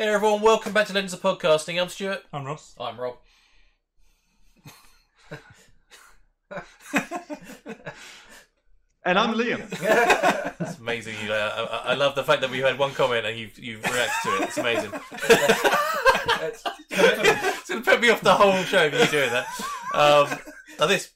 Hey everyone, welcome back to Legends of Podcasting. I'm Stuart. I'm Ross. I'm Rob. And I'm Liam. It's amazing. I love the fact that we had one comment and you've reacted to it. It's amazing. It's going to put me off the whole show if you doing that. Like this.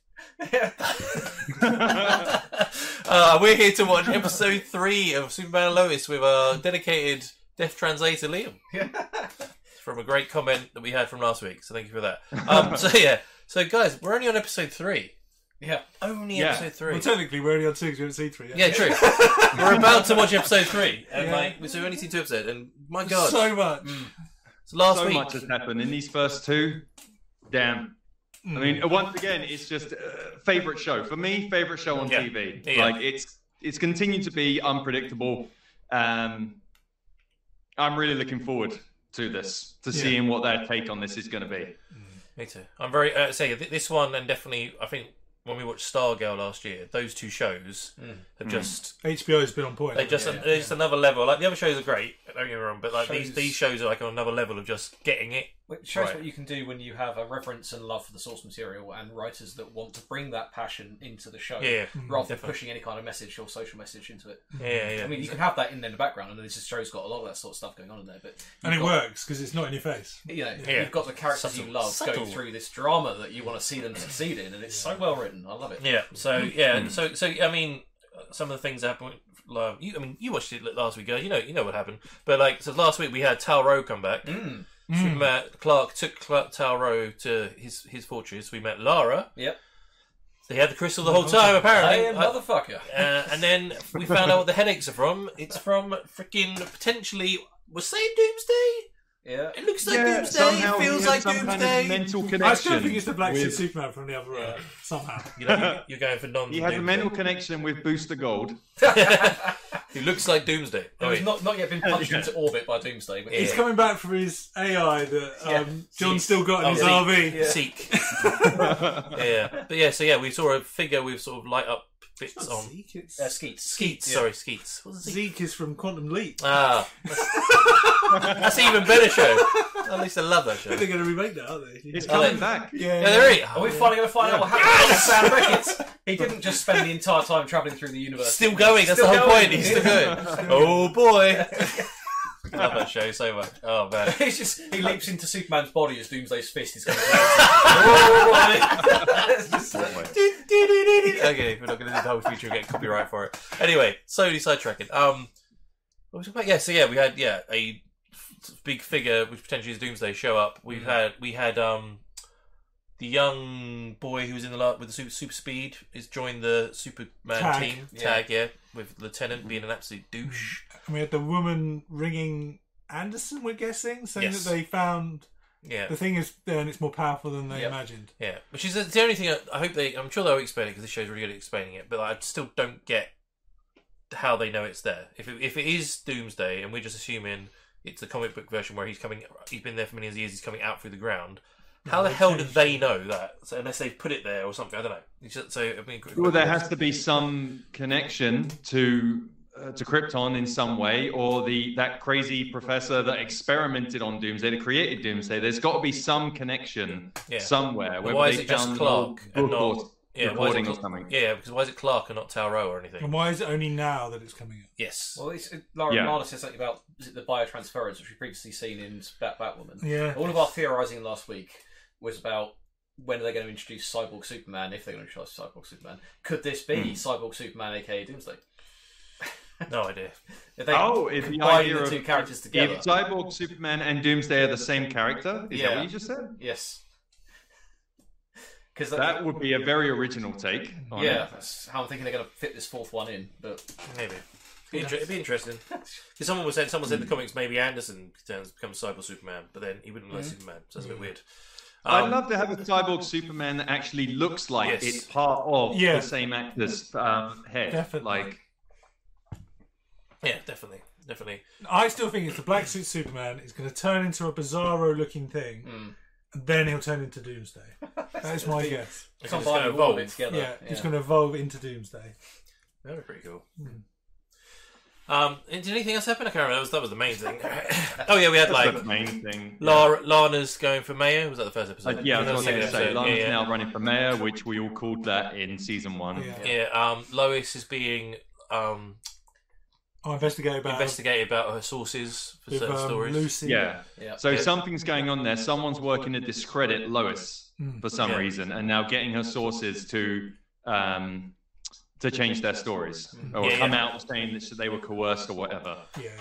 We're here to watch episode 3 of Superman and Lois with our dedicated deaf translator Liam. From a great comment that we had from last week, so thank you for that. So guys, we're only on episode 3. Yeah. Only episode 3. Well, technically, we're only on 2 because we haven't seen 3 yet. Yeah, true. We're about to watch episode 3, and so we've only seen 2 episodes, and my God. So much. So last So week... much has happened in these first 2. Damn. I mean, once again, it's just favourite show. For me, favourite show on TV. Yeah. Like, it's continued to be unpredictable. I'm really looking forward to this, to seeing what their take on this is going to be. Me too. I'm very... this one, and definitely, I think, when we watched Stargirl last year, those 2 shows have just... HBO's been on point. They're just another level. Like, the other shows are great, don't get me wrong, but like these shows are like on another level of just getting it. It shows what you can do when you have a reverence and love for the source material and writers that want to bring that passion into the show rather than pushing any kind of message or social message into it. Yeah. I mean, you can have that in the background, and this show's got a lot of that sort of stuff going on in there. But And it works because it's not in your face. You've got the characters you love going through this drama that you want to see them succeed in, and it's so well written. I love it. Yeah. So I mean, some of the things that happened. You watched it last week, you know what happened. But last week we had Tal-Rho come back. Clark took Tal-Rho to his fortress. We met Lara. Yep. They had the crystal the whole time, apparently. Hey, motherfucker. And then we found out what the headaches are from. It's from freaking potentially. We're saying Doomsday. Yeah. It looks like Doomsday. Somehow It feels he like had some Doomsday. kind of mental connection. I still think it's the Black Suit with- Superman from the other somehow. You're going for non. He had a mental connection with Booster Gold. He looks like Doomsday. He's not yet been punched into orbit by Doomsday. But He's coming back from his AI that John's still got in his RV. Seek. But we saw a figure with sort of light up bits on. Zeke, it's... Skeets. Skeets, sorry, Skeets. What's Zeke is from Quantum Leap. Ah. That's an even better show. At least I love that show. They're going to remake that, aren't they? It's coming back. Yeah, there he is. Are we finally going to find out what happened to Sam Ricketts? He didn't just spend the entire time travelling through the universe. Still going, that's the whole point. He's still going. Oh boy. I love that show so much. Oh man. It's just, he leaps into Superman's body as Doomsday's fist is going Okay, we're not going to do the whole feature and get copyright for it. Anyway, slowly sidetracking. What was it about? We had a big figure which potentially is Doomsday show up. We had the young boy who was in the with the super speed is joined the Superman team. Tag, with Lieutenant being an absolute douche. And we had the woman ringing Anderson, we're guessing, saying that they found the thing is there and it's more powerful than they imagined. Yeah, which is the only thing I'm sure they'll explain it because this show's really good at explaining it, but I still don't get how they know it's there. If it is Doomsday and we're just assuming it's a comic book version where he's been there for millions of years, he's coming out through the ground. How the hell did they know that? So unless they've put it there or something, I don't know. Well, there has to be some connection to Krypton in some way, or that crazy professor that experimented on Doomsday, that created Doomsday. There's got to be some connection somewhere. Why is it just Clark and not recording or something? Yeah, because why is it Clark and not Tal-Rho or anything? And why is it only now that it's coming out? Yes. Well, Lara said something about the biotransference, which we've previously seen in Batwoman. Yeah. All of our theorising last week was about when are they going to introduce Cyborg Superman, if they're going to introduce Cyborg Superman. Could this be Cyborg Superman, aka Doomsday? No idea. If they if the idea the two characters together. If Cyborg Superman and Doomsday are the same character, is that what you just said? Yes. Because that would be a very original take. That's how I'm thinking they're going to fit this fourth one in. But maybe it'd be interesting. Because someone said in the comics maybe Anderson becomes Cyborg Superman, but then he wouldn't like Superman, so that's a bit weird. I'd love to have a Cyborg Superman that actually looks like it's part of the same actor's head. Definitely. Yeah, definitely. I still think it's the Black Suit Superman is going to turn into a bizarro looking thing, and then he'll turn into Doomsday. That is my guess. It's going to evolve together. Yeah, it's going to evolve into Doomsday. That would be pretty cool. Did anything else happen? I can't remember. That was the main thing. Oh yeah, we had That's the main thing. Lana's going for mayor. Was that the first episode? Yeah, I was going to say Lana's yeah. now running for mayor, which we all called that in season 1. Yeah. Lois is being investigated about her sources for certain stories. Lucy. Yeah. So something's going on there. Someone's working to discredit Lois for some reason, and now getting her sources to change their stories or come out saying that they were coerced or whatever.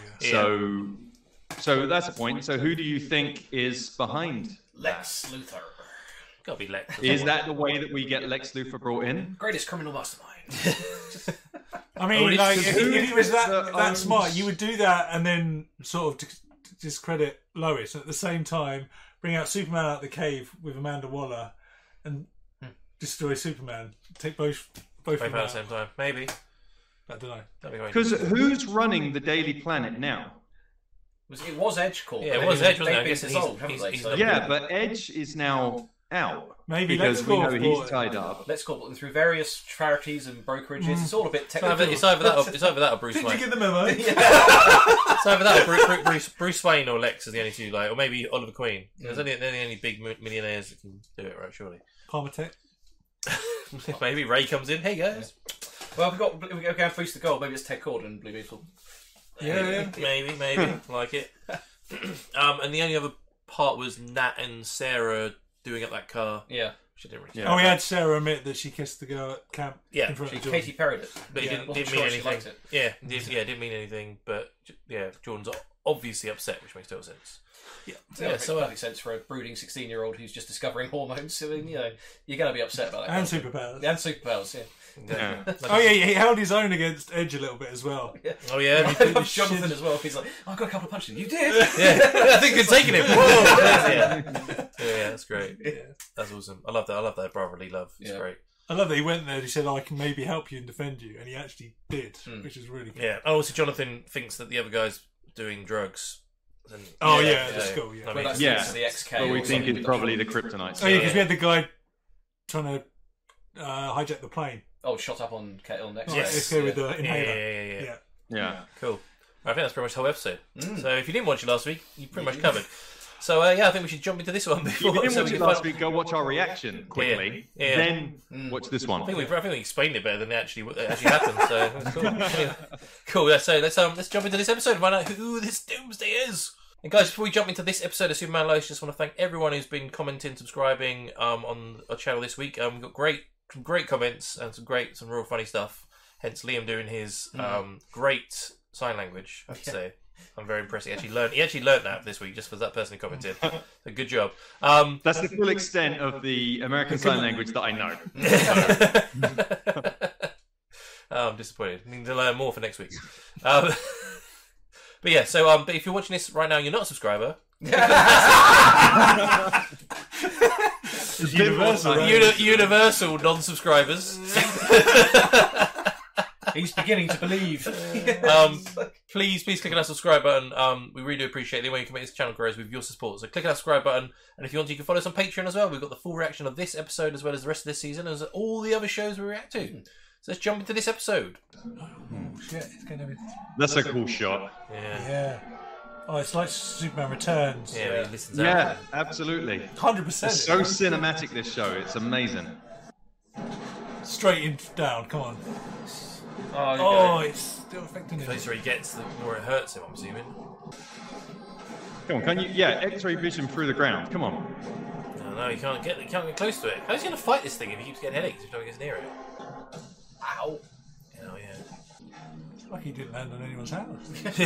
So that's the point. So who do you think is behind Lex Luthor? Gotta be Lex. Is that the way that we get Lex Luthor brought in? Greatest criminal mastermind. I mean, if he was that smart, you would do that and then sort of discredit Lois, and at the same time bring out Superman out of the cave with Amanda Waller and destroy Superman. Take both at the same time, maybe. I don't know. Because who's running the Daily Planet now? It was Edge Corp. Yeah, it was Edge, wasn't it? I guess Yeah, but Edge is now out. Maybe because we know he's tied up. Let's call it through various charities and brokerages. It's all a bit technical. It's either that or Bruce Wayne. Did you get the memo? It's either that or Bruce Wayne or Lex is the only two, or maybe Oliver Queen. There's only big millionaires that can do it, right? Surely. Palmertech. Maybe Ray comes in. Hey guys. Well, we're going to boost the goal. Maybe it's Ted Cord and Blue Beetle. Yeah. Maybe. Like it. And the only other part was Nat and Sarah doing up that car. Yeah. She didn't really we had Sarah admit that she kissed the girl at camp. Yeah. In front of Katy Perry'd it. But it didn't mean anything. Didn't mean anything. But Jordan's obviously upset, which makes total sense. Yeah, makes perfect sense for a brooding 16-year-old who's just discovering hormones. I mean, you're going to be upset about that. And superpowers. And superpowers, he held his own against Edge a little bit as well. Yeah. Oh yeah, Jonathan as well. He's like, I got a couple of punches. You did. I think you're taking it. Whoa. Yeah, that's great. Yeah. That's awesome. I love that brotherly love. It's great. I love that he went there and he said, I can maybe help you and defend you, and he actually did, which is really cool. Yeah. Oh, also Jonathan thinks that the other guy's doing drugs. And, the school, the XK. But we think it's probably the kryptonite. Oh yeah, because we had the guy trying to hijack the plane. Oh, shot up on next. Let's go with the inhaler. Yeah. Cool. I think that's pretty much the whole episode. So if you didn't watch it last week, you pretty much covered. So I think we should jump into this one before. If you didn't watch it last week, go watch our reaction quickly. Then watch this one. I think we explained it better than it actually happened. So that's cool. Cool. So let's jump into this episode and find out who this Doomsday is. And guys, before we jump into this episode of Superman Lois, just want to thank everyone who's been commenting, subscribing on our channel this week. We've got some great comments and some real funny stuff. Hence Liam doing his great sign language, I have to say. I'm very impressed. He actually learned that this week just for that person who commented. So good job. That's the full extent of the American Sign Language that I know. I'm disappointed. I need to learn more for next week. But yeah, so but if you're watching this right now and you're not a subscriber, universal non-subscribers. He's beginning to believe. Please click on that subscribe button. We really do appreciate the way you can make this channel grow with your support. So click on that subscribe button, and if you want, you can follow us on Patreon as well. We've got the full reaction of this episode as well as the rest of this season, as all the other shows we react to. So let's jump into this episode. Oh shit! It's gonna be. That's a cool shot. Yeah. Oh, it's like Superman Returns. Yeah, he listens out. Yeah, absolutely. 100%. It's so cinematic, this show. It's amazing. Straight in down. Come on. Oh, it's still affecting him. The closer he gets, the more it hurts him, I'm assuming. Come on, can you? Yeah, X-ray vision through the ground. Come on. No, you can't get close to it. How's he going to fight this thing if he keeps getting headaches every time he gets near it? Ow. Oh, yeah. It's like he didn't land on anyone's house.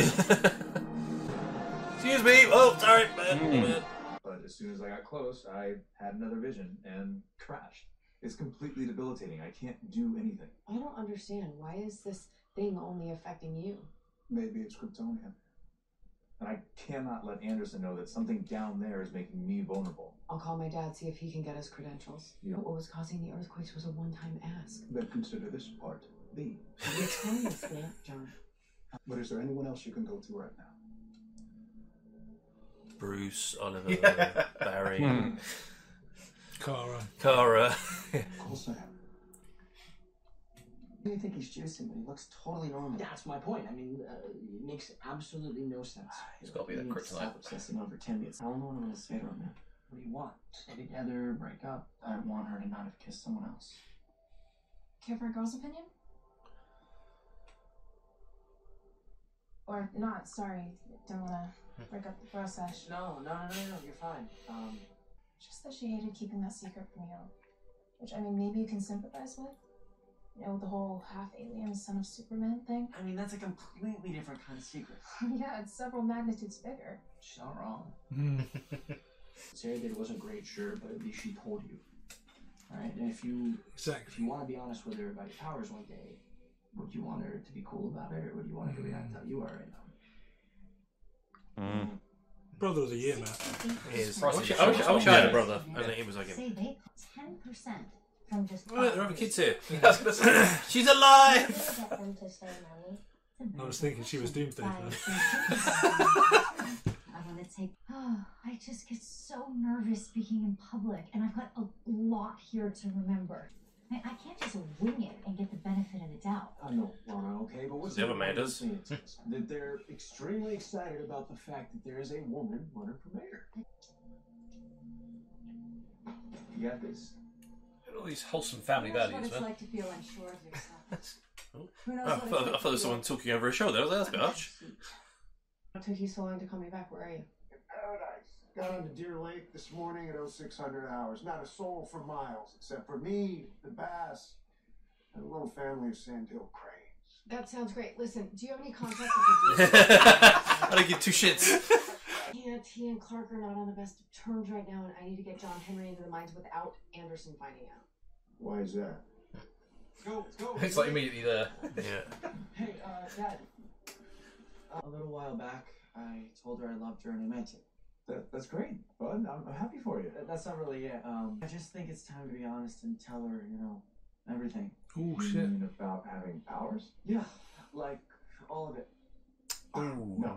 Excuse me. Oh, sorry. Man. But as soon as I got close, I had another vision and crashed. It's completely debilitating. I can't do anything. I don't understand. Why is this thing only affecting you? Maybe it's Kryptonian. And I cannot let Anderson know that something down there is making me vulnerable. I'll call my dad, see if he can get us credentials. Yeah. But what was causing the earthquakes was a one-time ask. Then consider this part B. You're telling us that, John. But is there anyone else you can go to right now? Bruce, Oliver, Barry, Kara. Of course I am. You think he's juicing, but he looks totally normal. That's my point. I mean, it makes absolutely no sense. It's got to be that kryptonite. Obsessing over 10 minutes. I don't know what I'm going to say to her, man. What do you want? Stay together, break up. I want her to not have kissed someone else. Care for a girl's opinion? Or not, sorry. Don't want to break up the process. No, you're fine. Just that she hated keeping that secret from you. Which, I mean, maybe you can sympathize with. You know, the whole half-alien son of Superman thing. I mean, that's a completely different kind of secret. Yeah, it's several magnitudes bigger. She's not wrong. Sarah did wasn't great, sure, but at least she told you. Alright, and if you want to be honest with her about your powers one day, would you want her to be cool about it, or would you want her to react how you are right now? Brother of the year, man. He is. I wish I had a brother, and he was like him. Say they 10% from just. Oh, there are other kids here. She's alive! Get them to say money. I was thinking she was Doomsday. I want to take. Oh, I just get so nervous speaking in public, and I've got a lot here to remember. I can't just wing it and get the benefit of the doubt. I know, Lana, okay, but what's the other man does? That they're extremely excited about the fact that there is a woman running for mayor. You got this. All these wholesome family Who knows values, what it's man. like to feel unsure of yourself. Who knows I what it's thought like there was someone talking over her shoulder. That's a bit harsh. What took you so long to call me back? Where are you? In paradise. Got onto Deer Lake this morning at 0600 hours. Not a soul for miles, except for me, the bass, and a little family of Sandhill cranes. That sounds great. Listen, do you have any contact with the I don't give two shits. He and Clark are not on the best of terms right now, and I need to get John Henry into the mines without Anderson finding out. Why is that? Let's go. It's like immediately there. Yeah. Hey, Dad. A little while back, I told her I loved her, and I meant it. That's great, bud. I'm happy for you. That's not really it. I just think it's time to be honest and tell her, everything. Oh, You shit. mean about having powers? Yeah, like all of it. Ooh, no.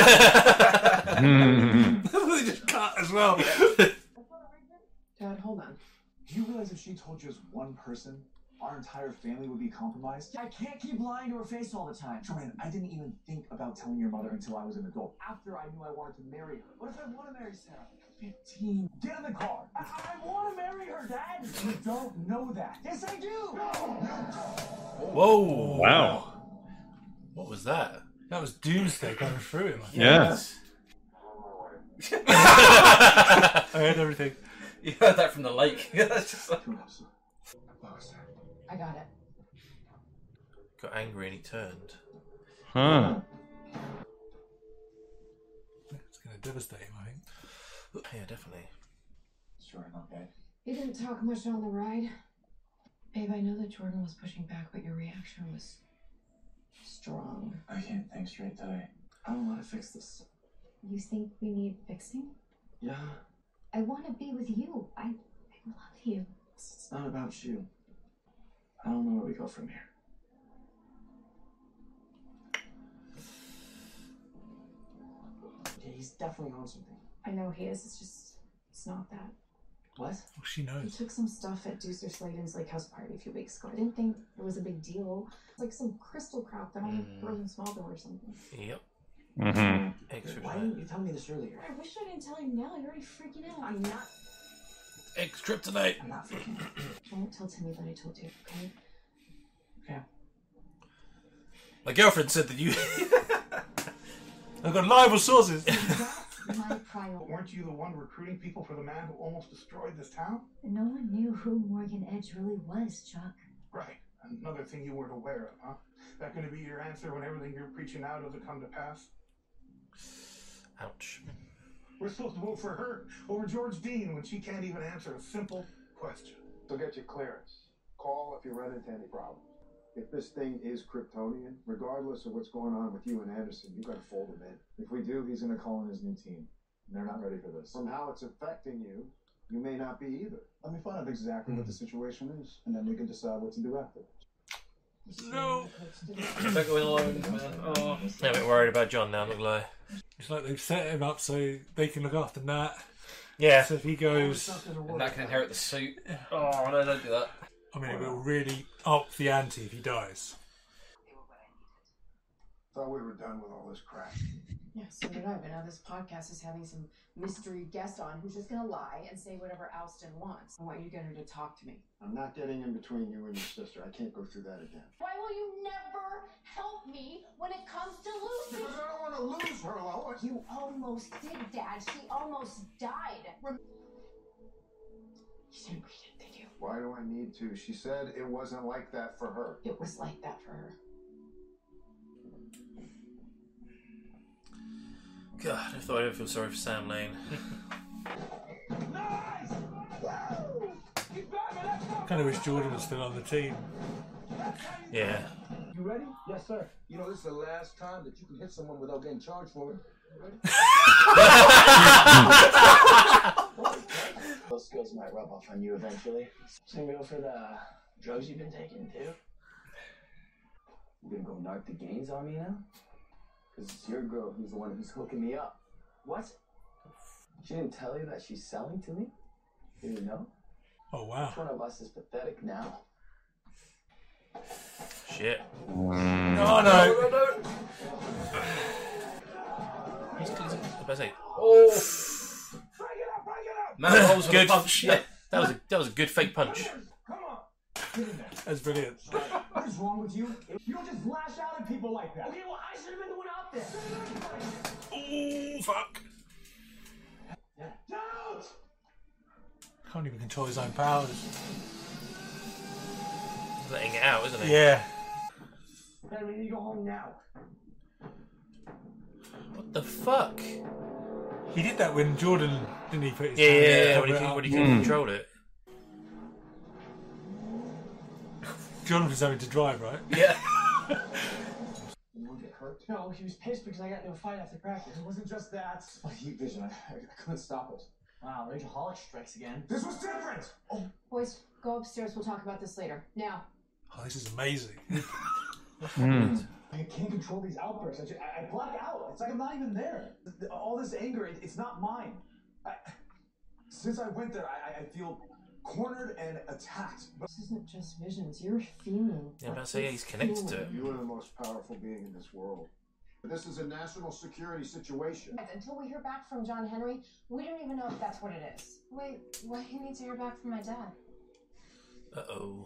They just cut as well. Dad, hold on. Do you realize if she told just one person, our entire family would be compromised? I can't keep lying to her face all the time. Jordan, I didn't even think about telling your mother until I was an adult, after I knew I wanted to marry her. What if I want to marry Sarah? 15. Get in the car. I want to marry her, Dad. You don't know that. Yes, I do. Whoa. Wow. What was that? That was Doomsday going through him. Yeah. I heard everything. You heard that from the lake. That's just like... I got it. Got angry and he turned. Huh. It's going to devastate him, I think. Yeah, definitely. Sure, okay. He didn't talk much on the ride. Babe, I know that Jordan was pushing back, but your reaction was strong. I can't think straight today. I don't want to fix this. You think we need fixing? Yeah, I want to be with you. I love you. it's not about you. I don't know where we go from here. Yeah, he's definitely on something. I know he is. It's not that. What? Oh, she He knows. took some stuff at Deucer Sladen's lake house party a few weeks ago. I didn't think it was a big deal. It's like some crystal crap that only Frozen Smallville or something. Yep. Mm-hmm. Extra. Why didn't you tell me this earlier? I wish I didn't tell you now. You're already freaking out. I'm not. Extra tonight. I'm not freaking out. Don't tell Timmy that I told you, okay? Okay. My girlfriend said that you. I've got reliable sources. My priority. Weren't you the one recruiting people for the man who almost destroyed this town? No one knew who Morgan Edge really was, Chuck. Right. Another thing you weren't aware of, huh? That going to be your answer when everything you're preaching now doesn't come to pass? Ouch. We're supposed to vote for her over George Dean when she can't even answer a simple question. So get your clearance. Call if you run into any problems. If this thing is Kryptonian, regardless of what's going on with you and Anderson, you've got to fold him in. If we do, he's going to call in his new team. And they're not ready for this. From how it's affecting you, you may not be either. Let me find out exactly what the situation is, and then we can decide what to do after. No. Don't go in alone, man. Oh. I'm a bit worried about John now, not gonna lie. It's like they've set him up so they can look after Nat. Yeah. So if he goes... And Nat can inherit the suit. Oh, no, don't do that. I mean, it will really up the ante if he dies. Thought we were done with all this crap. Yeah, so did I, but now this podcast is having some mystery guest on who's just gonna lie and say whatever Alston wants. I want you to get her to talk to me. I'm not getting in between you and your sister. I can't go through that again. Why will you never help me when it comes to Lucy? Because I don't want to lose her, Lois. You almost did, Dad. She almost died. You didn't read it, did you? Why do I need to? She said it wasn't like that for her. It was like that for her. God, I thought I'd feel sorry for Sam Lane. Kind of wish Jordan was still on the team. Yeah. You ready? Yes, sir. You know, this is the last time that you can hit someone without getting charged for it. Ready? Those skills might rub off on you eventually. Same go for the drugs you've been taking, too. You gonna go knock the gains on me now? Because it's your girl who's the one who's hooking me up. What? She didn't tell you that she's selling to me? You didn't know? Oh, wow. Which one of us is pathetic now? Shit. Oh, no. Oh! Man, that was good punch. Yeah, that was a good fake punch. Come on. That's brilliant. What is wrong with you? You don't just lash out at people like that. Okay, well, I should have been the one out there. Oh, fuck. Don't! Can't even control his own powers. He's letting it out, isn't he? Yeah. Man, we need to go home now. What the fuck? He did that when Jordan, didn't he? Put his Yeah, when he couldn't control it. Jordan was having to drive, right? Yeah. You get hurt? No, he was pissed because I got into a fight after practice. It wasn't just that. My heat vision, I couldn't stop it. Wow, Rageaholic strikes again. This was different. Oh, boys, go upstairs. We'll talk about this later. Now. Oh, this is amazing. I can't control these outbursts. I black out. It's like I'm not even there. All this anger, it's not mine. Since I went there, I feel cornered and attacked. This isn't just visions. You're feeling. Yeah, but I say he's connected to it. You are the most powerful being in this world. This is a national security situation. Until we hear back from John Henry, we don't even know if that's what it is. Wait, why do you need to hear back from my dad? Uh-oh.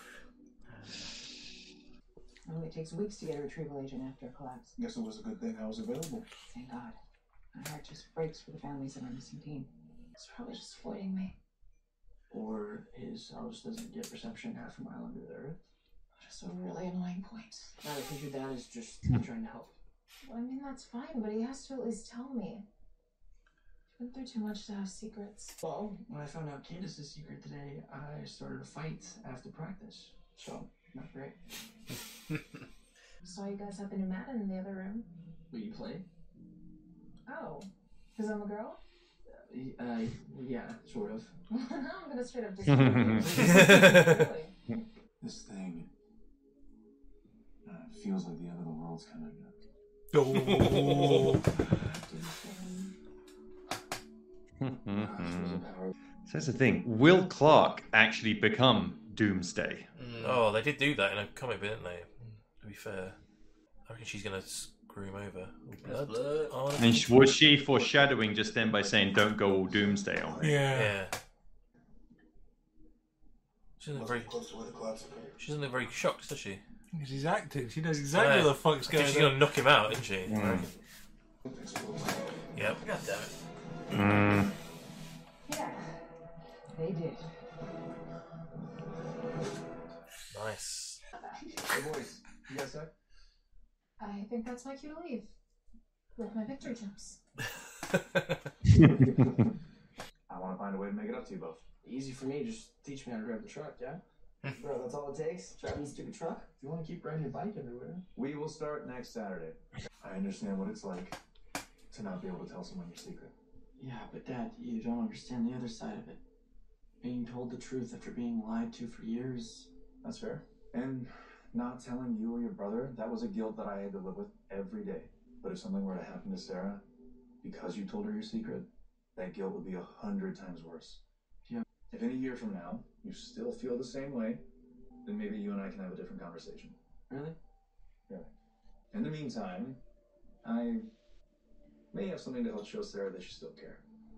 It only takes weeks to get a retrieval agent after a collapse. Guess it was a good thing I was available. Thank God. My heart just breaks for the families of our missing team. He's probably just avoiding me. Or his house doesn't get reception half a mile under the earth. Just a really annoying point. No, I think your dad is just trying to help. Well, I mean, that's fine, but he has to at least tell me. I've been through too much to have secrets. Well, when I found out Candace's secret today, I started a fight after practice. So, not great. Saw you guys up in Madden in the other room. Will you play? Oh, because I'm a girl? Yeah, sort of. Now I'm gonna straight up really? This thing feels like the end of the world's coming up. Oh. So that's the thing. Will Clark actually become Doomsday? Oh, they did do that in a comic book, didn't they? To be fair, I reckon she's gonna screw him over. Oh, blood. Oh, And was she foreshadowing just then by saying, "Don't go all Doomsday on me"? Yeah. She doesn't look very. She doesn't look very shocked, does she? She's acting. She knows exactly what the fuck's going on. She's gonna knock him out, isn't she? Yep. God damn it. Yeah, they did. Nice. Hey boys, you guys set? I think that's my cue to leave. With my victory jumps. I want to find a way to make it up to you both. Easy for me, just teach me how to drive the truck, yeah? Bro, that's all it takes? Driving a stupid truck? If you want to keep riding your bike everywhere. We will start next Saturday. I understand what it's like to not be able to tell someone your secret. Yeah, but Dad, you don't understand the other side of it. Being told the truth after being lied to for years. That's fair. And not telling you or your brother, that was a guilt that I had to live with every day. But if something were to happen to Sarah, because you told her your secret, that guilt would be 100 times worse. Yeah. If in a year from now, you still feel the same way, then maybe you and I can have a different conversation. Really? Really. In the meantime, I may have something to help show Sarah that you still care.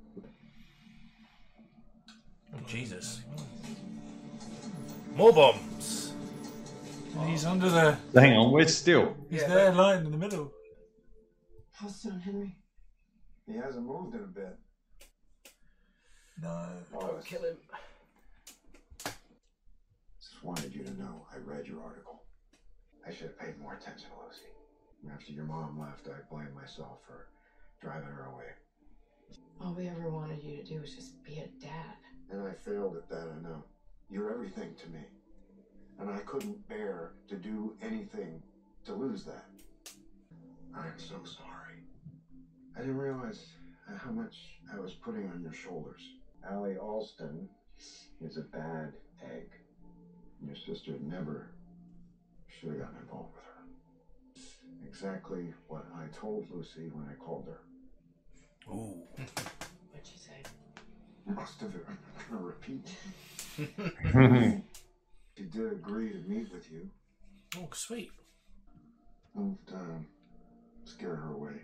Oh, Jesus. More bombs. He's under the... Hang on, we're still. He's there, lying in the middle. How's son Henry? He hasn't moved in a bit. No. Don't kill him. Just wanted you to know I read your article. I should have paid more attention to Lucy. After your mom left, I blamed myself for driving her away. All we ever wanted you to do was just be a dad. And I failed at that, I know. You're everything to me. And I couldn't bear to do anything to lose that. I'm so sorry. I didn't realize how much I was putting on your shoulders. Allie Alston is a bad egg. Your sister never should have gotten involved with her. Exactly what I told Lucy when I called her. Ooh. What'd you say? Most of it I'm gonna repeat. She did agree to meet with you. Oh, sweet. Moved scare her away.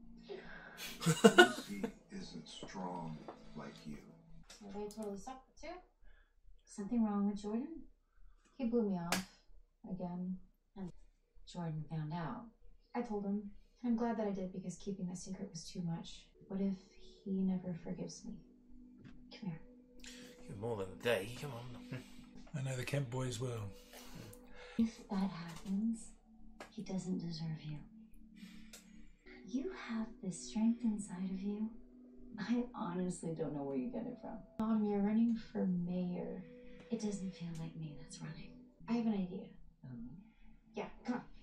Lucy isn't strong like you. They totally sucked too. Something wrong with Jordan? He blew me off again, and Jordan found out. I told him. I'm glad that I did because keeping that secret was too much. What if he never forgives me? Come here. Give him more than a day. Come on. I know the Kent boys will. If that happens, he doesn't deserve you. You have this strength inside of you. I honestly don't know where you get it from. Mom, you're running for mayor. It doesn't feel like me that's running. I have an idea. Yeah, come on.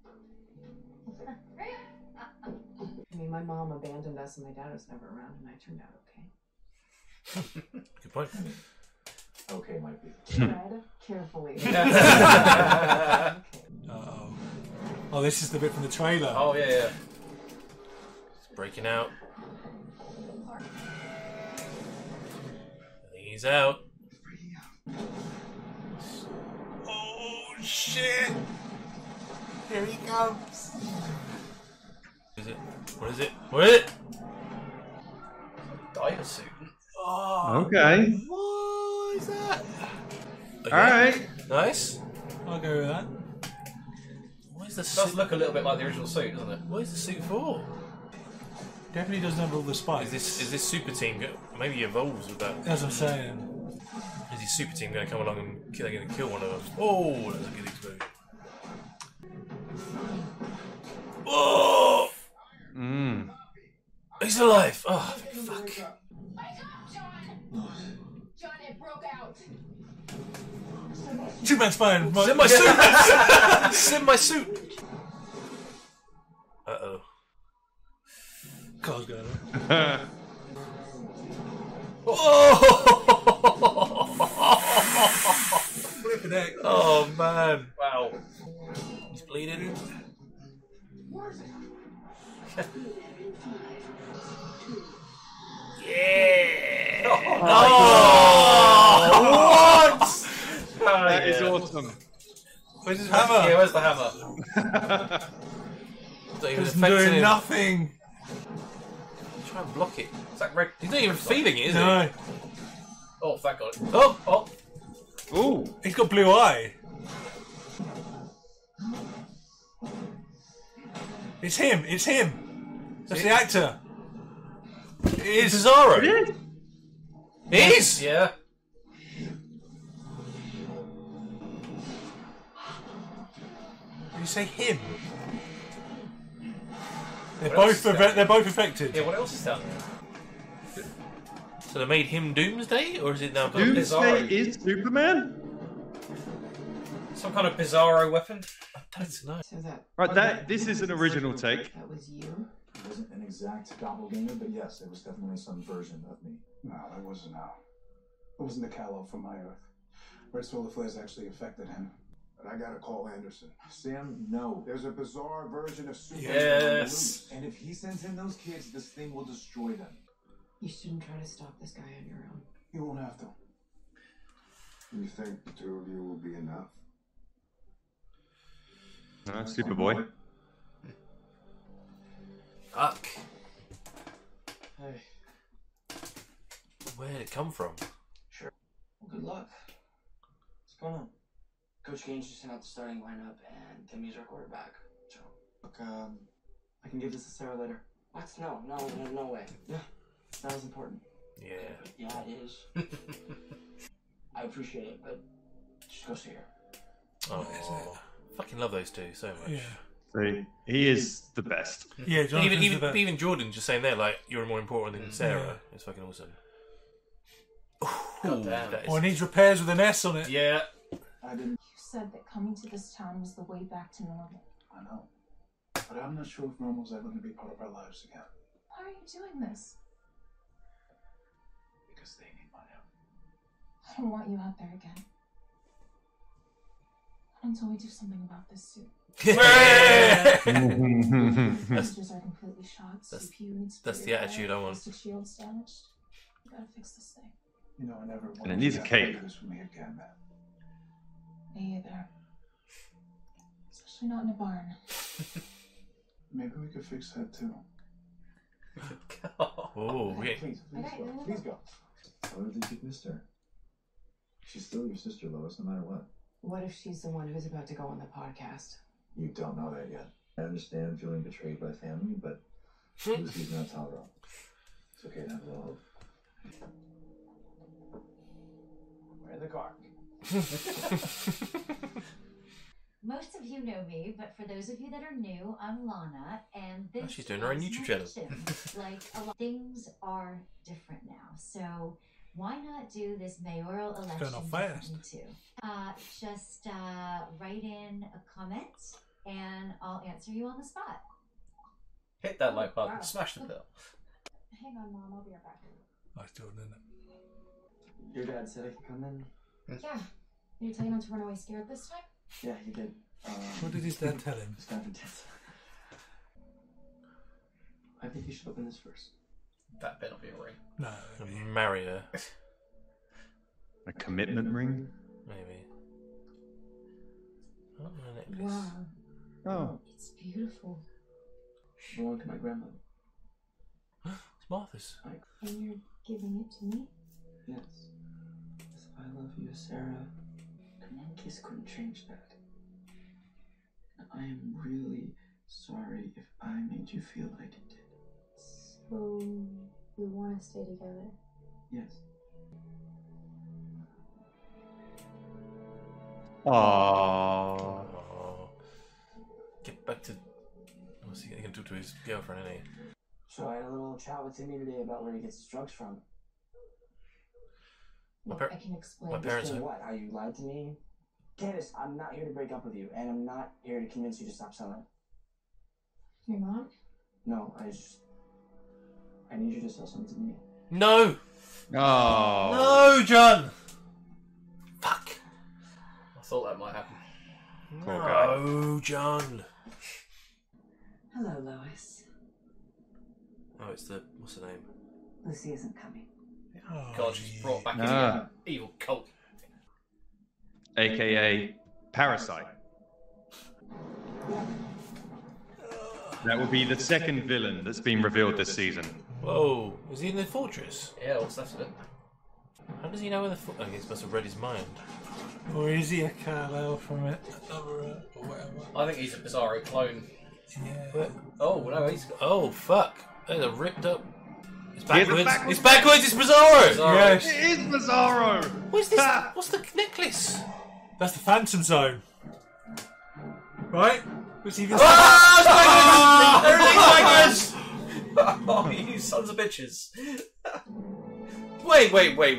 I mean, my mom abandoned us and my dad was never around and I turned out okay. Good point. Okay, might be. Tread carefully. Uh-oh. Oh, this is the bit from the trailer. Oh, yeah. It's breaking out. He's out. Oh, shit! Here he comes. What is it? What is it? What is it? Diver suit. Oh, Okay. what is that? Okay. Alright. Nice. I'll go with that. What is the It suit? does look a little bit like the original suit, doesn't it? What is the suit for? Definitely doesn't have all the spikes. Is this super team? Maybe he evolves with that. As I'm saying. Is his super team going to come along and they're going to kill one of them? Oh, that's a good explosion. Oh! Mm. He's alive! Oh, fuck. Wake up, John! John, it broke out. Superman's fine. It's in my suit! It's in my suit! Uh-oh. Car's going Flipping heck. Oh, man. Wow. He's bleeding. Yeah! Oh, what? That is awesome. Where's his hammer? Yeah, where's the hammer? He's doing nothing. Try and block it. Is that red? He's not even feeling it, is No. he? Oh, thank God. Oh! Ooh. He's got blue eye. It's him. It's him. That's the actor. It is. Cesaro. It is. It is! Yeah. Did you say him? They're both affected. Yeah, what else is down there? So they made him Doomsday, or is it now Doomsday is Superman? Some kind of bizarro weapon? I don't know. So that. Right, this is an original take. That was you? It wasn't an exact doppelganger, but yes, it was definitely some version of me. No, that wasn't It wasn't the Callow from my Earth. Red solar flares actually affected him. But I gotta call Anderson. Sam, no. There's a bizarre version of Superman Yes. on the loose. And if he sends in those kids, this thing will destroy them. You shouldn't try to stop this guy on your own. You won't have to. You think the two of you will be enough? Superboy. Fuck. Hey. Where did it come from? Sure. Well, good luck. What's going on? Coach Gaines just sent out the starting lineup, and Timmy's our quarterback. So, look, I can give this to Sarah later. What? No way. Yeah, it's not as important. Yeah. Yeah, it is. I appreciate it, but just go see her. Oh, fucking love those two so much. Yeah. See, he is the best. Yeah, even Jordan just saying there, like, you're more important than Sarah. It's fucking awesome. God damn. Oh, it needs repairs with an S on it. Yeah. You said that coming to this town was the way back to normal. I know. But I'm not sure if normal's ever going to be part of our lives again. Why are you doing this? Because they need my help. I don't want you out there again. Not until we do something about this suit. Monsters are completely shot. That's the attitude I want. Shield's damaged. You gotta fix this thing. You know, I never wanted And it needs a cape. to do this for me again, man. Me either. Especially not in a barn. Maybe we could fix that too. Oh, yeah. Please go. What if they keep missed her? She's still your sister, Lois, no matter what. What if she's the one who's about to go on the podcast? You don't know that yet. I understand feeling betrayed by family, but Lucy's not Talro. It's okay to have a little hope. We're in the car. Most of you know me, but for those of you that are new, I'm Lana, and this she's doing her own is YouTube my channel. mission. Like, a lot things are different now, so why not do this mayoral election going off fast. differently too? Just write in a comment, and I'll answer you on the spot. Hit that like button. Smash the bell. Hang on, Mom. I'll be right back. Nice Jordan, isn't it? Your dad said I could come in. Yeah. Did you tell you not to run away scared this time? Yeah, he did. What did his dad tell him? It's kind of intense. I think you should open this first. That better not be a ring. No. Marry her. A commitment ring? Maybe. Oh, my necklace. Wow. Oh. It's beautiful. It belonged to my grandmother. It's Martha's. And you're giving it to me? Yes. Yes, I love you, Sarah. And one kiss couldn't change that. And I am really sorry if I made you feel like it did. So, you want to stay together? Yes. Aww. Get back to... What's he going to do to his girlfriend, isn't he? So I had a little chat with Timmy today about where he gets his drugs from. Look, I can explain. My parents Explain what? How you lied to me? Candace, I'm not here to break up with you, and I'm not here to convince you to stop selling. You're not? No, I need you to sell something to me. No! Oh. No, John! Fuck. I thought that might happen. Poor guy. No, John. Hello, Lois. Oh, it's the... What's the name? Lucy isn't coming. Oh, God, she's brought back in Ah. the evil cult. AKA Parasite. That would be the second villain that's been revealed this season. Whoa. Is he in the fortress? Yeah, what's left of it? How does he know where the... I guess he must have read his mind. Or is he a Kal-El from it? Or whatever? I think he's a Bizarro clone. Yeah. Oh, no, he's got... Oh, fuck. There's a ripped up... It's He has a backwards. backwards- It's backwards. It's Bizarro. Yes. It is Bizarro! What's this? What's the necklace? That's the Phantom Zone. Right? Was he this? Everything's backwards! Oh, you sons of bitches. Wait.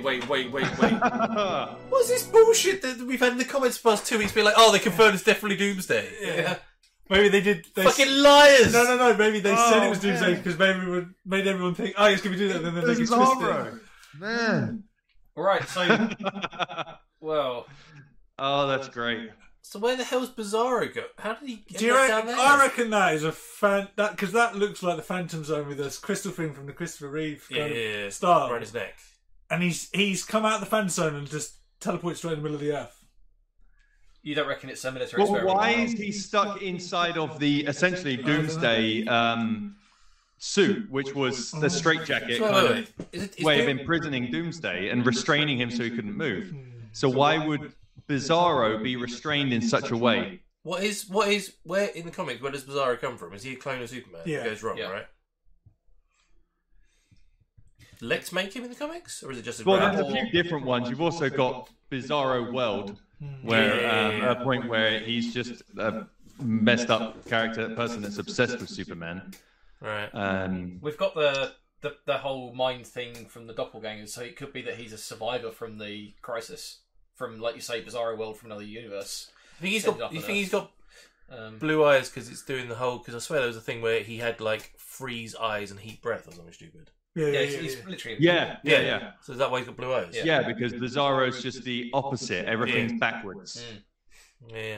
What's this bullshit that we've had in the comments for the past 2 weeks? Being like, oh, they confirmed it's definitely Doomsday. Yeah. Maybe they did. Fucking liars! No. Maybe they said it was Doomsday because made everyone think, oh, it's going to be Doomsday, and then they could twist it. Man. Right, so... well... Oh, that's great. So where the hell's Bizarro go? How did he Do you get down reckon? there? I reckon that is a because that looks like the Phantom Zone with this crystal thing from the Christopher Reeve kind of style around his neck. And he's come out of the Phantom Zone and just teleported straight in the middle of the earth. You don't reckon it's a military Well, experiment? why is he stuck inside of the essentially Doomsday suit, which was the straitjacket way of imprisoning Doomsday and restraining him so he couldn't move? So why would Bizarro be restrained in such a way? Where in the comics, where does Bizarro come from? Is he a clone of Superman? Yeah. It goes wrong, right? Lex make him in the comics, or is it just a there's a few different ones. You've also got Bizarro World, where a point where he's just a messed up person that's obsessed with Superman. Right. We've got the whole mind thing from the doppelgangers, so it could be that he's a survivor from the crisis, from, like you say, Bizarro World from another universe. You think he's got blue eyes because it's doing the whole? Because I swear there was a thing where he had like freeze eyes and heat breath or something stupid. He's literally. Yeah. So is that why he's got blue eyes? Yeah, because Bizarro's just the opposite. Everything's backwards. Yeah.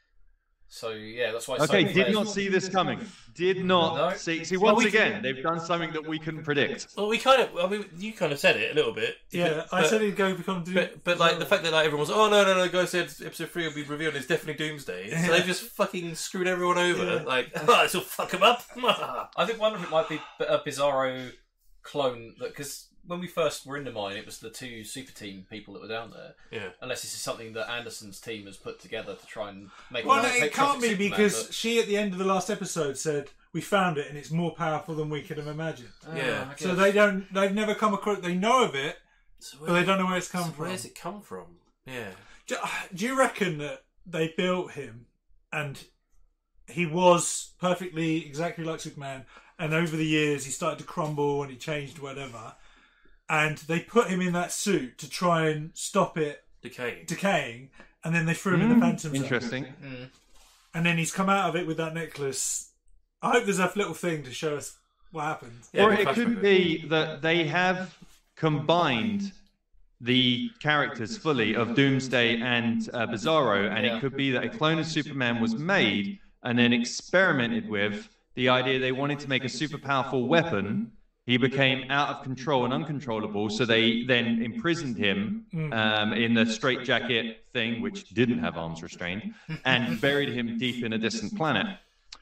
So that's why. Okay, did not see this coming. Did not see. See, once again, they've done something that we couldn't predict. Well, you kind of said it a little bit. Yeah, I said he'd go become Doomsday. But like the fact that like everyone was, oh no, guys said episode 3 will be revealed. It's definitely Doomsday. So they've just fucking screwed everyone over. Yeah. Like, this will fuck him up. I think one of it might be a Bizarro clone, because when we first were in the mine, it was the 2 super team people that were down there. Yeah. Unless this is something that Anderson's team has put together to try and make. Well, it can't be because she at the end of the last episode said, "We found it, and it's more powerful than we could have imagined." Yeah. So they've never come across. They know of it, but they don't know where it's come from. Where's it come from? Yeah. Do you reckon that they built him, and he was perfectly exactly like Superman, and over the years he started to crumble and he changed whatever? And they put him in that suit to try and stop it decaying, and then they threw him in the Phantom Zone. Interesting. And then he's come out of it with that necklace. I hope there's a little thing to show us what happened. Or it could be that they have combined the characters fully of Doomsday and Bizarro, and it could be that a clone of Superman was made and then experimented with the idea they wanted to make a super powerful weapon. He became out of control and uncontrollable, so they then imprisoned him in the straitjacket thing, which didn't have arms restrained, and buried him deep in a distant planet.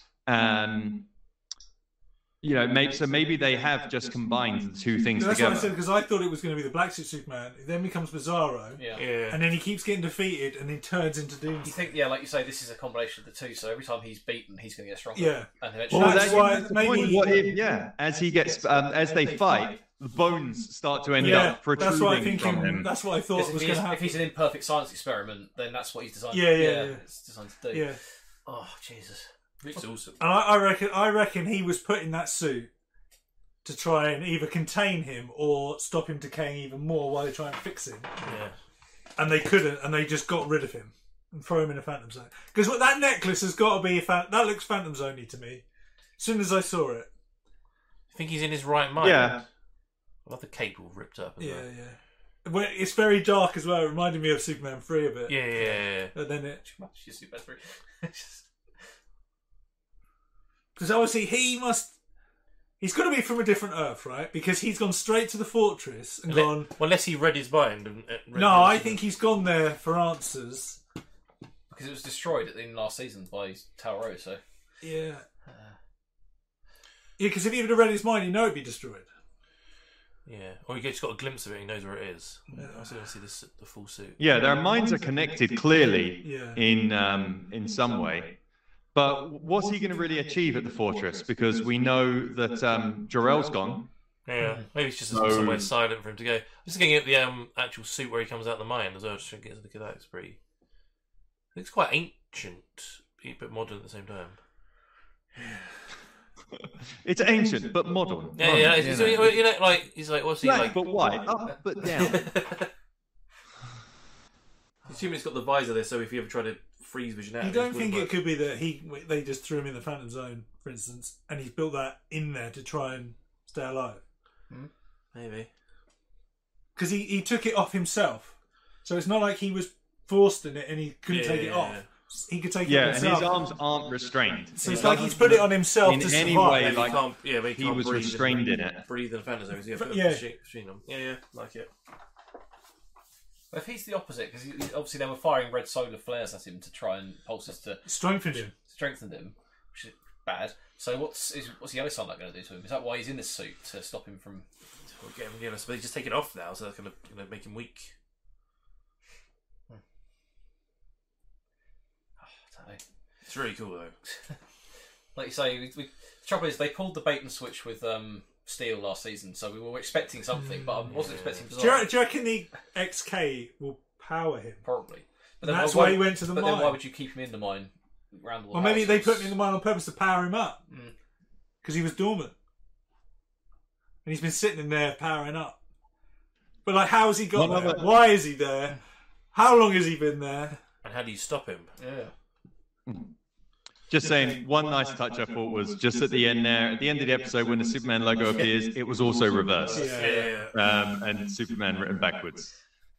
So maybe they have just combined the 2 things That's together. what I said, because I thought it was going to be the black suit Superman. It then becomes Bizarro, and then he keeps getting defeated, and he turns into Doomsday. You think, like you say, this is a combination of the 2. So every time he's beaten, he's going to get stronger. Yeah, and eventually, that's why maybe. As he gets, as they fight, the bones start to end up protruding from him. That's what I thought was going to happen. If he's an imperfect science experiment, then that's what he's designed. It's designed to do. Yeah. Oh Jesus, it's awesome. And I reckon he was put in that suit to try and either contain him or stop him decaying even more while they try and fix him. Yeah. And they couldn't, and they just got rid of him and throw him in a Phantom Zone. Because that necklace has got to be that looks Phantom Zone-y to me. As soon as I saw it. I think he's in his right mind. Yeah. I love the cape all ripped up. Yeah. Well, it's very dark as well. It reminded me of Superman 3 a bit. Yeah. But then it... Superman 3. Because obviously he's got to be from a different Earth, right? Because he's gone straight to the fortress and gone... Well, unless he read his mind. No, I think he's gone there for answers. Because it was destroyed at the end of last season by Tower O, so... Yeah. Because if he would have read his mind, he'd know it'd be destroyed. Yeah. Or he just got a glimpse of it, he knows where it is. I also want to see the full suit. Yeah, their minds are connected clearly in some way. But what's he going to really achieve at the fortress? Because we know that Jor-El's gone. Yeah, maybe it's just somewhere silent for him to go. I'm just looking at the actual suit where he comes out of the mine as well. Just trying to get a look at that. It's pretty... It looks quite ancient, but modern at the same time. It's ancient, but modern. Yeah. He's like, what's he black like? But white, up but down. Assuming it's got the visor there, so if you ever try to freeze vision out, you don't think it could be that they just threw him in the Phantom Zone, for instance, and he's built that in there to try and stay alive? Maybe. Because he took it off himself, so it's not like he was forced in it and he couldn't take it off. He could take it off himself. Yeah, and his arms aren't restrained. So it's like he's put it on himself in to any survive. way. He was restrained in it. Breathe in the Phantom Zone. Yeah, machine them. Yeah, like it. If he's the opposite, because obviously they were firing red solar flares at him to try and pulses to strengthen him, which is bad. So what's the yellow sunlight going to do to him? Is that why he's in this suit, to stop him from? Get him again. But he's just taken off now, so that's going to make him weak. Oh, I don't know. It's really cool though. Like you say, the trouble is they pulled the bait and switch with Steel last season, so we were expecting something, but I wasn't expecting. Do you reckon the XK will power him? Probably. But then that's why he went to the mine. Then why would you keep him in the mine? Or maybe they put him in the mine on purpose to power him up, because he was dormant, and he's been sitting in there powering up. But like, how has he got there? Why is he there? How long has he been there? And how do you stop him? Yeah. Just saying, one nice touch I thought was just at the end there, at the end of the episode when the Superman logo appears, it was also reversed. And Superman written backwards.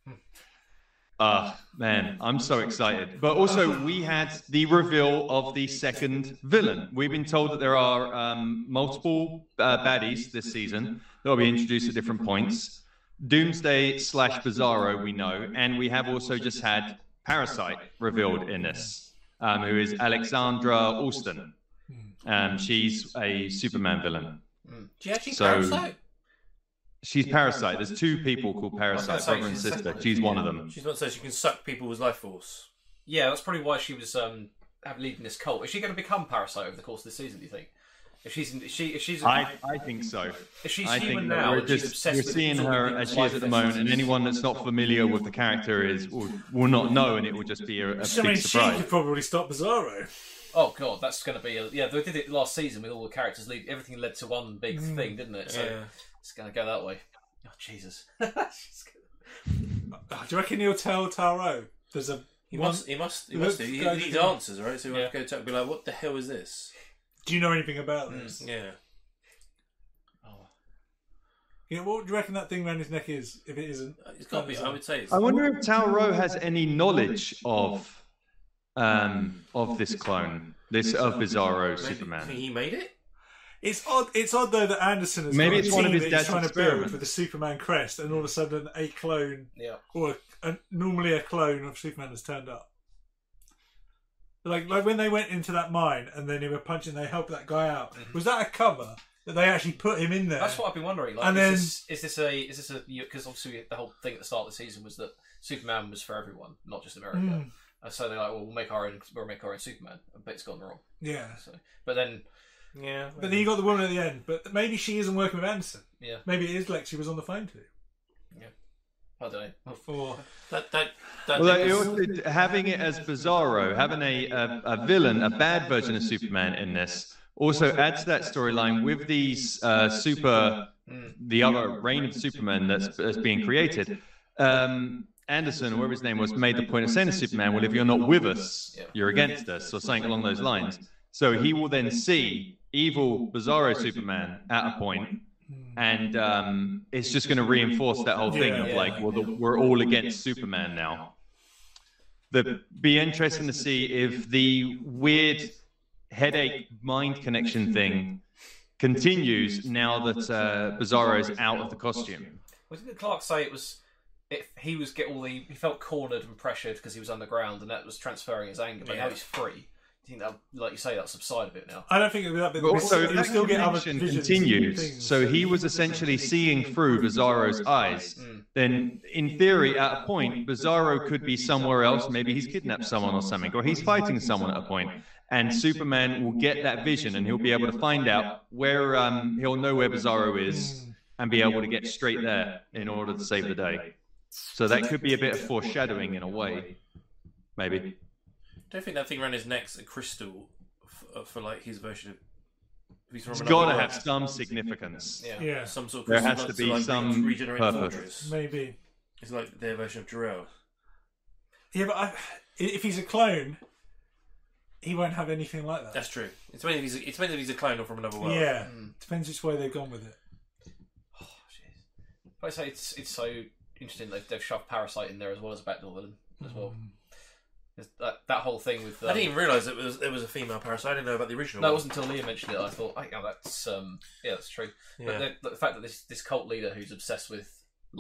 Man, I'm so excited. But also, we had the reveal of the second villain. We've been told that there are multiple baddies this season that will be introduced at different points. Doomsday / Bizarro, we know. And we have also just had Parasite revealed in this. Who is Alexandra Alston. She's a Superman villain. She actually Parasite? She's Parasite. There's two people called Parasite, brother and sister. She's one of them. She's not saying she can suck people with life force. Yeah, that's probably why she was leading this cult. Is she going to become Parasite over the course of the season, do you think? If she's I think so. If she's human now, we're seeing her as she is at the moment, and anyone that's not familiar with the character will not know, and it will just be a big surprise. She could probably stop Bizarro. Oh god, that's going to be they did it last season with all the characters. Everything led to one big thing, didn't it? So it's going to go that way. Oh Jesus! Do you reckon he'll tell Taro? He must. He needs answers, right? So he'll have to go to and be like, "What the hell is this? Do you know anything about this?" Yeah. What do you reckon that thing around his neck is? If it isn't, it's got to be. I would say. I wonder if Taro has any knowledge of this clone, of Bizarro Superman. Think he made it? It's odd. It's odd though that Anderson has maybe got it's a one of team his that he's dad's trying to build experiments with the Superman crest, and all of a sudden a clone, or normally a clone of Superman has turned up. Like when they went into that mine and then they were punching, they helped that guy out. Was that a cover that they actually put him in there? That's what I've been wondering. Like, and is this a because obviously the whole thing at the start of the season was that Superman was for everyone, not just America. So they're like, well, we'll make our own Superman, but it's gone wrong. Yeah. So, but then. Yeah. But then you got the woman at the end. But maybe she isn't working with Anderson. Yeah. Maybe it is Lex she was on the phone to. Yeah. I don't know. Or having it as Bizarro, having a villain, a bad version of Superman in this, also adds to that storyline with these the other reign of Superman that's being created. Anderson, or whatever his name was, made the point of saying to Superman, well, if you're not with us, you're against us, or something along those lines. So he will then see evil Bizarro Superman at a point, and it's just going to reinforce that whole thing of we're all against Superman now. Be interesting to see if the weird headache mind connection thing continues now that Bizarro's out of the costume. Well, didn't Clark say he felt cornered and pressured because he was underground, and that was transferring his anger, but now he's free. Do you think that, like you say, that'll subside a bit now? I don't think it'll be that bit. But also, that still connection continues. So he was essentially seeing through Bizarro's eyes. Then, in theory, at a point, Bizarro could be somewhere else. Maybe he's kidnapped someone or something, or he's fighting someone at a point. And Superman will get that vision, and he'll be able to find out where he'll know where Bizarro is, and be able to get straight there in order to save the day. So that could be a bit of foreshadowing in a way, maybe. I don't think that thing around his neck's a crystal for like his version of. It's got to have some significance. Yeah. Some sort of there crystal has to be some regenerate purpose. fortress. Maybe it's like their version of Jor-El. Yeah, but if he's a clone, he won't have anything like that. That's true. It depends if he's a clone or from another world. Yeah, depends which way they've gone with it. Oh, jeez. But I say it's so interesting that they've shoved Parasite in there as well as a backdoor villain as well. That whole thing with I didn't even realise it was a female Parasite. I didn't know about the original. No, it wasn't until Leah mentioned it. I thought, that's true. Yeah. But the fact that this cult leader who's obsessed with life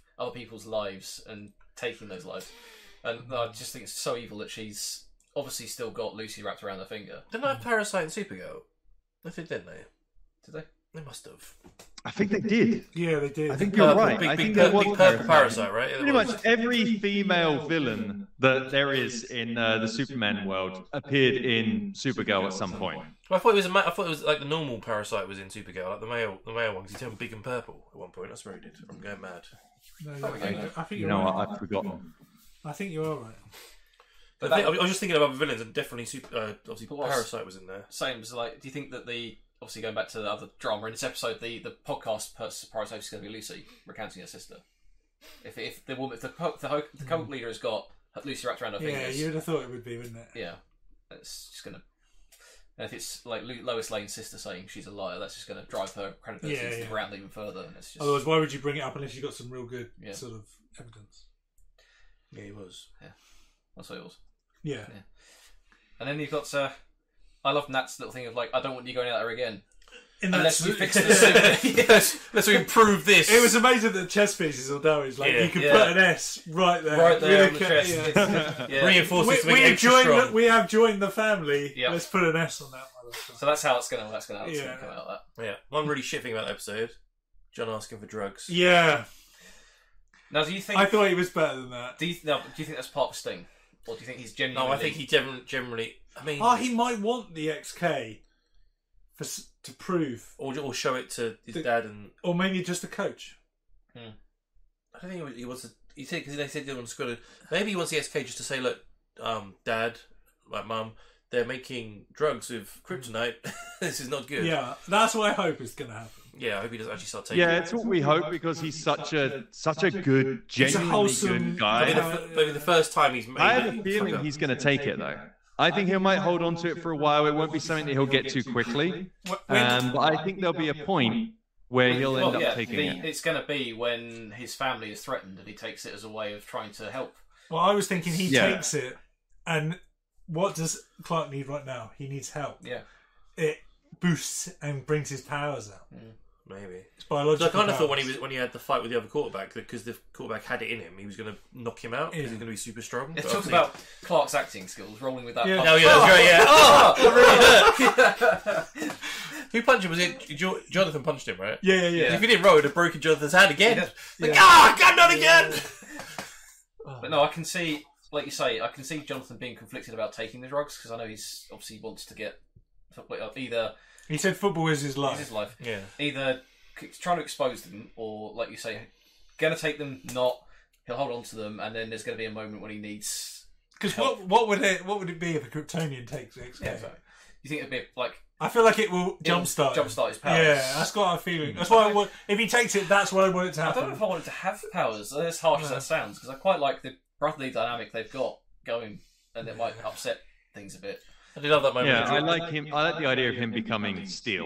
other people's lives and taking those lives. And I just think it's so evil that she's obviously still got Lucy wrapped around her finger. Didn't I have Parasite and Supergirl? They did, didn't they? Did they? They must have. I think they did. Yeah, they did. I think you're right. I think there was Purple Parasite, right? Pretty much every female villain that there is in the Superman world appeared in Supergirl at some point. Well, I thought it was like the normal Parasite was in Supergirl, like the male one, because he turned big and purple at one point. That's where he did. I'm going mad. No, I think You you're know right. what? I've forgotten. I think you are right. But I was just thinking about the villains, and definitely, obviously, Parasite was in there. Same as like, do you think that obviously going back to the other drama in this episode, the podcast Parasite is going to be Lucy recounting her sister? If the cult leader has got Lucy wrapped around her fingers, you'd have thought it would be, wouldn't it? Yeah, it's just gonna. And if it's like Lois Lane's sister saying she's a liar, that's just going to drive her credibility into the ground even further. And it's just... Otherwise, why would you bring it up unless you got some real good sort of evidence? Yeah, he was. Yeah, that's what it was. Yeah. And then you've got. I love Nat's little thing of like, I don't want you going out there again. Unless we fix the suit. Yes, let's improve this. It was amazing that chess pieces, although it's like you could put an S right there. Right there on the chest. Reinforces we have joined the family. Yep. Let's put an S on that one. So that's how it's going to come out. That. Yeah. One really shit thing about that episode, John asking for drugs. Yeah. Now, do you think... I thought he was better than that. Do you think that's part of Sting? Or do you think he's genuinely... No, I think he generally... I mean... he might want the XK to prove... Or show it to his dad and... Or maybe just a coach. I don't think he wants to... He said, because they said he wants to... Maybe he wants the XK just to say, look, Dad, like Mum, they're making drugs with kryptonite. This is not good. Yeah, that's what I hope is going to happen. Yeah, I hope he does actually start taking it. Yeah, it's what we hope because he's such a good, genuinely good guy. Maybe the first time he's made I have a feeling he's going to take it, though. I think he might hold on to it for a while. It won't be something that he'll get too quickly. But I think there'll be a point where he'll end up taking it. It's going to be when his family is threatened and he takes it as a way of trying to help. Well, I was thinking he takes it, and what does Clark need right now? He needs help. Yeah. It boosts and brings his powers out. Maybe it's biological. So I kind of thought when he had the fight with the other quarterback, because the quarterback had it in him, he was going to knock him out because he's going to be super strong. Let's talk about Clark's acting skills, rolling with that. Yeah. Punch. Oh yeah, that's great. Yeah. That really hurt. Who punched him? Was it Jonathan punched him, right? Yeah. If he didn't roll, it would have broken Jonathan's hand again. God, not again! But no, I can see, like you say, I can see Jonathan being conflicted about taking the drugs because I know he's obviously wants to get either. He said football is his life. It's his life. Yeah. Either trying to expose them, or like you say, going to take them. Not he'll hold on to them, and then there's going to be a moment when he needs. Because what would it be if a Kryptonian takes the XK? Yeah, exactly. You think it'd be like? I feel like it will jumpstart his powers. Yeah, that's what I'm feeling. That's why I want. If he takes it, that's what I want it to happen. I don't know if I want it to have powers. As harsh as that sounds, because I quite like the brotherly dynamic they've got going, and it might upset things a bit. I did love that moment. Yeah, I like him. I like the idea of him becoming Steel.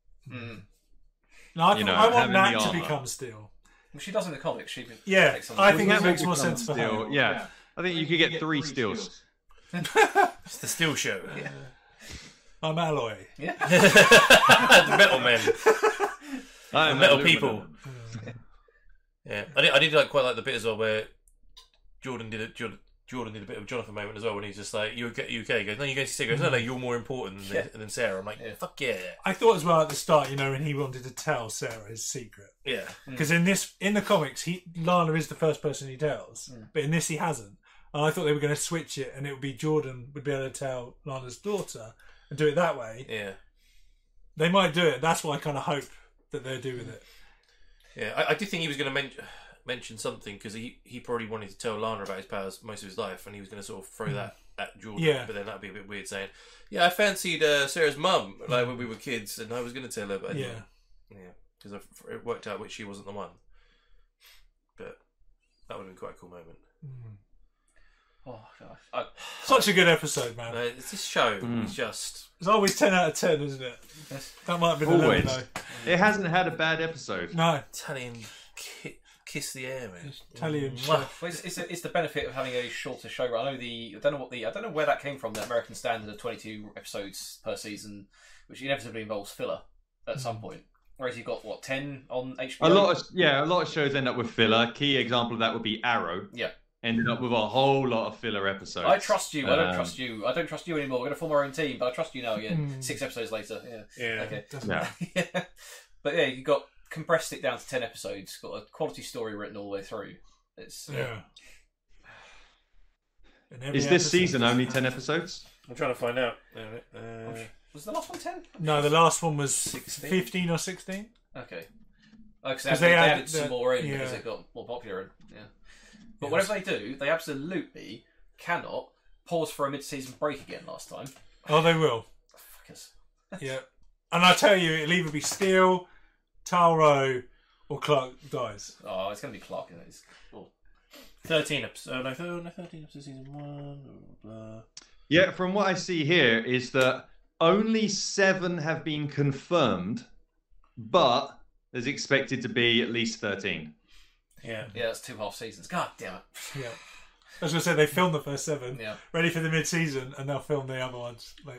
No, I want Nat to become Steel. Well, she does in the comics. I think that makes more sense for her. Yeah, I think you could get 3 Steels. It's the Steel Show. Yeah. I'm Alloy. Yeah. The Metal Men. I'm Metal People. Yeah, I did quite like the bit as well where Jordan did a bit of Jonathan moment as well when he's just like, you okay? He goes, no, you're going to see. He goes, no, you're more important than Sarah. I'm like, fuck yeah. I thought as well at the start, when he wanted to tell Sarah his secret. Yeah. Because in the comics, Lana is the first person he tells, but in this he hasn't. And I thought they were going to switch it, and it would be Jordan would be able to tell Lana's daughter and do it that way. Yeah. They might do it. That's what I kind of hope that they'll do with it. Yeah, I did think he was going to mention something because he probably wanted to tell Lana about his powers most of his life, and he was going to sort of throw that at Jordan. Yeah. But then that'd be a bit weird saying, I fancied Sarah's mum when we were kids, and I was going to tell her, but I didn't. Yeah, because it worked out which she wasn't the one. But that would have been quite a cool moment. Oh gosh, such a good episode, man. It's this show is just. It's always 10 out of 10, isn't it? That might have been always. 11, though. It hasn't had a bad episode. No. Italian kiss the air, man. Italian. Well, it's the benefit of having a shorter show. I don't know where that came from. The American standard of 22 episodes per season, which inevitably involves filler at some point. Whereas you've got what 10 on HBO. A lot of shows end up with filler. Key example of that would be Arrow. Yeah. Ended up with a whole lot of filler episodes. I trust you. I don't trust you. I don't trust you anymore. We're going to form our own team, but I trust you now again. 6 episodes later. Yeah. Okay. Yeah. But yeah, you got compressed it down to 10 episodes. Got a quality story written all the way through. It's Is this season only 10 episodes? I'm trying to find out. Was the last one 10? No, the last one was 15 or 16. Okay. Because they added some more in because it got more popular. Yeah. But whatever they do, they absolutely cannot pause for a mid-season break again last time. Oh, they will. Fuckers. Yeah. And I tell you, it'll either be Steele, Taro, or Clark dies. Oh, it's going to be Clark. Isn't it? Cool. 13 episodes. 13 episodes season 1. Blah, blah. Yeah, from what I see here is that only 7 have been confirmed, but there's expected to be at least 13. Yeah, that's 2 half seasons. God damn it. Yeah. I was going to say, they filmed the first 7, Yeah. ready for the mid-season, and they'll film the other ones later.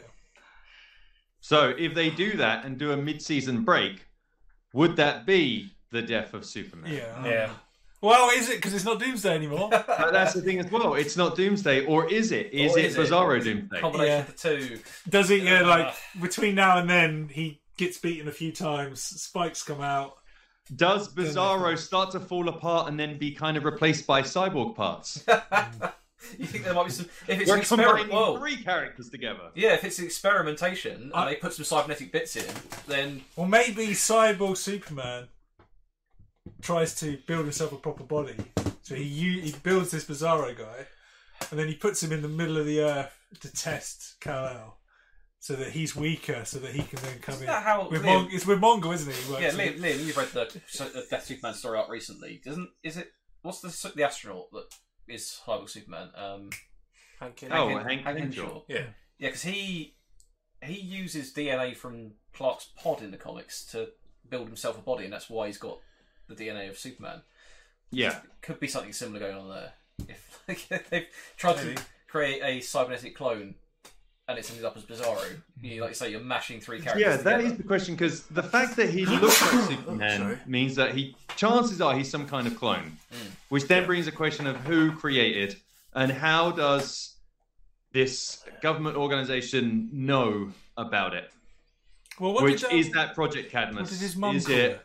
So if they do that and do a mid-season break, would that be the death of Superman? Yeah. Well, is it? Because it's not Doomsday anymore. But that's the thing as well. It's not Doomsday, or is it? Is it Bizarro Doomsday? Combination of the two. Does he? Yeah, like between now and then, he gets beaten a few times. Spikes come out. Does Bizarro start to fall apart and then be kind of replaced by cyborg parts? You think there might be some? If it's We're an experiment, combining 3 characters together. Yeah, if it's experimentation and they put some cybernetic bits in, then Or maybe Cyborg Superman tries to build himself a proper body. So he builds this Bizarro guy, and then he puts him in the middle of the earth to test Kal-El, so that he's weaker, so that he can then come in. That how with Liam- it's with Mongol, isn't it? He works yeah, with- Liam, you've read the Death Superman story arc recently. What's the astronaut that is Cyborg Superman? Hank Henshaw. Yeah. Yeah, because he uses DNA from Clark's pod in the comics to build himself a body, and that's why he's got the DNA of Superman. Yeah. Could be something similar going on there. If they've tried to create a cybernetic clone and it's ended up as Bizarro, like you say, you're mashing 3 characters Yeah, together. that is the question, because the fact that he looks like Superman means that chances are he's some kind of clone, which then brings a question of who created and how does this government organization know about it? Well, which is that Project Cadmus? What did his mum is call it?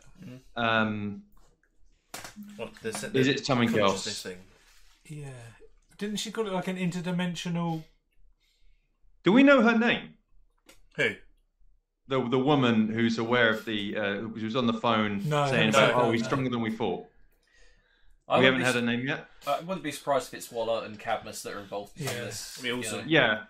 Is it something else? Thing? Yeah. Didn't she call it like an interdimensional? Do we know her name? Who? The woman who's aware of the who's on the phone saying, he's stronger than we thought. We haven't had a name yet. I wouldn't be surprised if it's Waller and Cadmus that are involved in this. We also, yeah.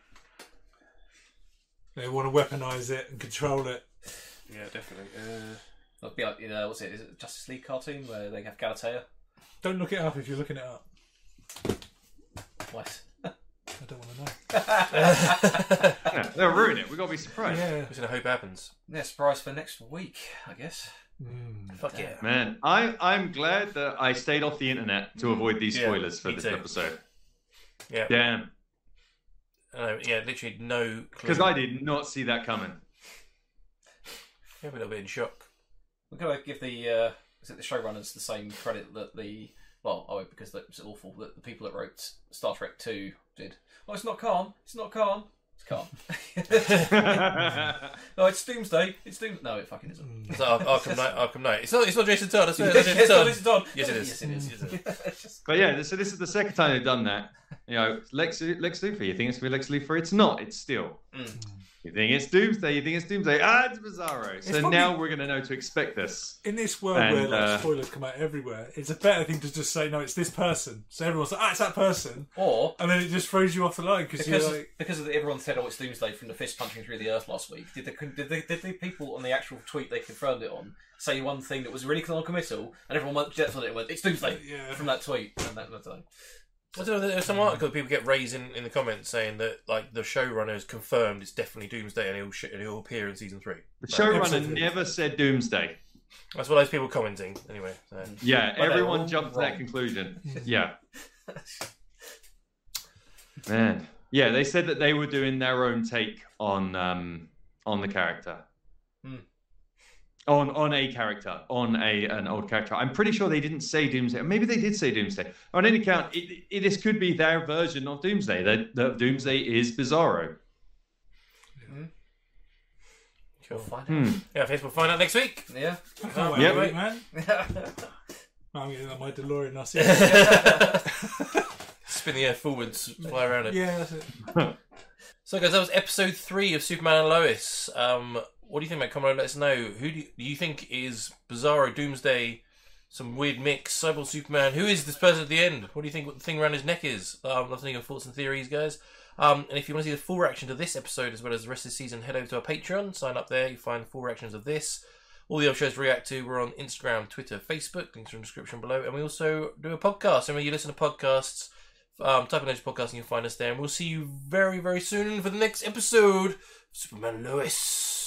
They want to weaponize it and control it. Yeah, definitely. It'd be like, what's it? Is it a Justice League cartoon where they have Galatea? Don't look it up if you're looking it up. What? I don't want to know. Yeah, they'll ruin it. We've got to be surprised. Yeah. We're going to hope happens. Yeah, surprise for next week, I guess. Fuck yeah. Man, I'm glad that I stayed off the internet to avoid these spoilers for this episode. Yeah. Damn. Literally no clue. Because I did not see that coming. Yeah, a little bit in shock. We're going to give the showrunners the same credit that because it was awful that the people that wrote Star Trek 2 did. Oh, it's not Khan. It's not Khan. It's Khan. No, it's Doomsday. It's Doomsday. No, it fucking isn't. It's Arkham Knight. It's not Jason Todd. I swear, It's not Jason Todd. Yes, it is. Yes, it is. But yeah, so this is the second time they've done that. You know, Lex Luthor. You think it's going to be Lex Luthor? It's not. It's Steel. You think it's Doomsday? You think it's Doomsday? It's Bizarro. So probably, now we're going to know to expect this. In this world where spoilers come out everywhere, it's a better thing to just say, no, it's this person. So everyone's like, it's that person. And then it just throws you off the line because everyone said, it's Doomsday from the fist punching through the earth last week. Did the people on the actual tweet they confirmed it on say one thing that was really non-committal, and everyone went on it and went, it's Doomsday from that tweet. And that time. I don't know, there's some article that people get raised in the comments saying that like the showrunners confirmed it's definitely Doomsday and he'll appear in season 3. The showrunner never said Doomsday. That's what those people commenting anyway. So. Yeah, everyone jumped to that conclusion. Yeah. Man. Yeah, they said that they were doing their own take on the character. On a character, on an old character. I'm pretty sure they didn't say Doomsday. Maybe they did say Doomsday. On any account, this could be their version of Doomsday. That Doomsday is Bizarro. Cool. Yeah, I guess we'll find out next week. Yeah. I can't wait, Wait. man. I'm getting on my DeLorean now. Spin the air forwards, fly around it. Yeah, that's it. So, guys, that was episode 3 of Superman and Lois. What do you think, mate? Come on, let us know. Who do you think is Bizarro, Doomsday, some weird mix, Cyborg Superman? Who is this person at the end? What do you think what the thing around his neck is? Love to know your thoughts and theories, guys. And if you want to see the full reaction to this episode as well as the rest of the season, head over to our Patreon. Sign up there. You find full reactions of this. All the other shows we react to, we're on Instagram, Twitter, Facebook. Links are in the description below. And we also do a podcast. And when you listen to podcasts, type in Edge Podcast and you'll find us there. And we'll see you very, very soon for the next episode of Superman and Lois.